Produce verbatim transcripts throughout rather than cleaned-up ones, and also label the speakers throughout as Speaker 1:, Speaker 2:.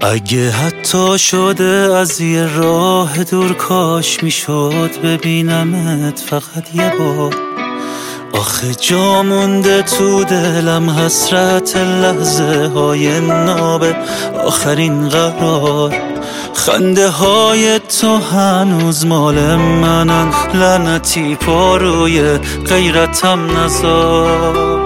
Speaker 1: اگه حتی شده از یه راه دور کاش میشد ببینمت فقط یه بار. آخه جا مونده تو دلم حسرت لحظه های ناب آخرین قرار. خنده های تو هنوز مال منن، لعنتی پاروی غیرتم نزار.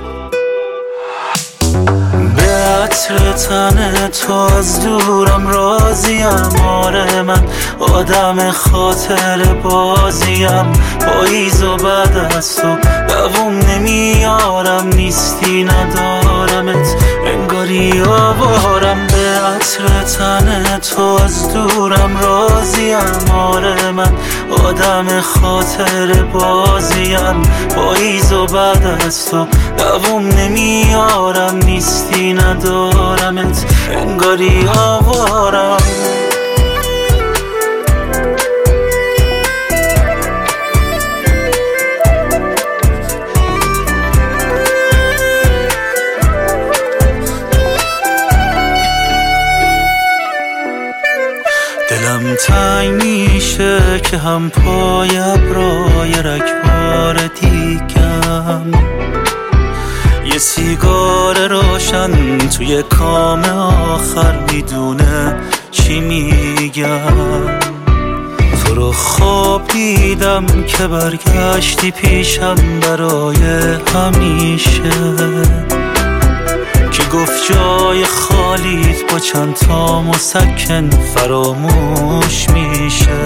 Speaker 1: عطر تن تو از دورم راضیم، آره من آدم خاطر بازیم. پاییز و بعد از تو دووم نمیارم، نیستی ندارمت انگاری آوارم. به عطر تن تو از دورم راضیم، آره من آدم خاطر بازیم. پاییز و بعد از تو دووم نمیارم، نیستی ندارمت انگاری آوارم. دلم تنگ میشه که هم پای ابرای رگبار دیگم، یه سیگار روشن توی کام آخر میدونه چی میگم. تو رو خواب دیدم که برگشتی پیشم برای همیشه، که گفت جای خالیت با چند تا مسکن فراموش میشه.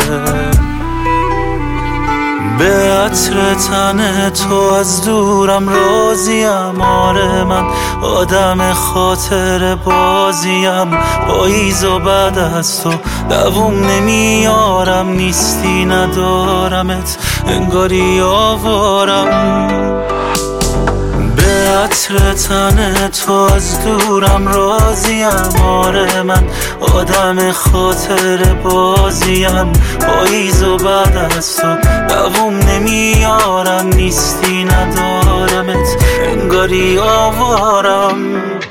Speaker 1: به عطر تن تو از دورم راضیم، آره من آدم خاطر بازیم. پاییز و بعد از تو دووم نمیارم، نیستی ندارمت انگاری آوارم. به عطر تن تو از دورم راضیم، آره من آدم خاطر بازیم. پاییز و بعد از تو دووم نمیارم، نیستی ندارمت انگاری آوارم.